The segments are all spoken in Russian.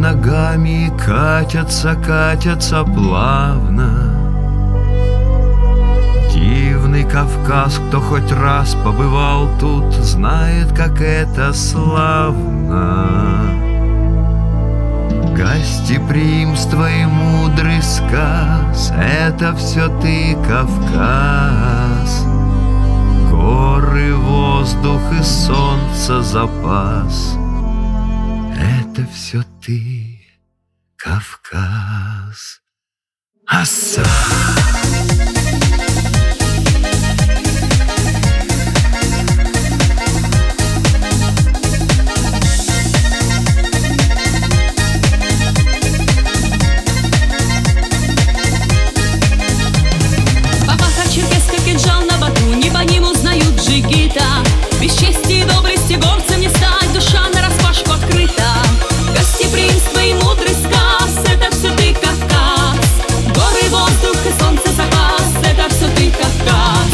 ногами катятся, катятся плавно. Дивный Кавказ, кто хоть раз побывал тут, знает, как это славно. Гостеприимство и мудрый сказ — это все ты, Кавказ. Горы, воздух и солнце запас — это все ты, Кавказ. Аса! Без чести и доблести горцем не стать, душа нараспашку открыта. Гостеприимство и мудрый сказ — это все ты, Кавказ. Горы, воздух и солнце запас — это все ты, Кавказ.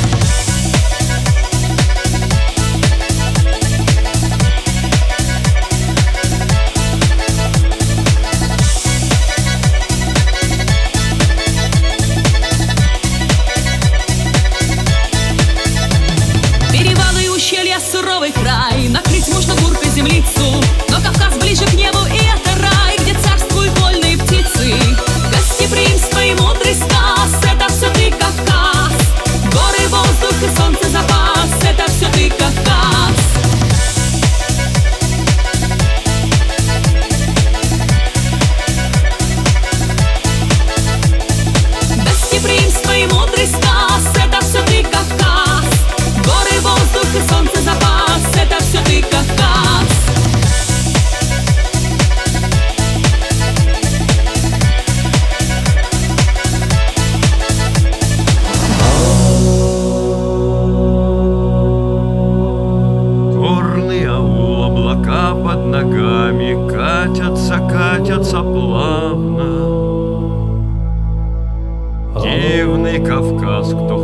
Суровый край, накрыть можно буркой землицу, но Кавказ ближе к небу, и это рай, где царствуют вольные птицы. Гостеприимство и мудрый сказ — это все ты, Кавказ. Горы, воздух и солнце запас — это все ты, Кавказ. Гостеприимство и мудрый сказ — это все ты, Кавказ. Горы, воздух и солнце запас — это все ты, Кавказ. Горный аул, облака под ногами катятся, катятся плавно. Дивный Кавказ, кто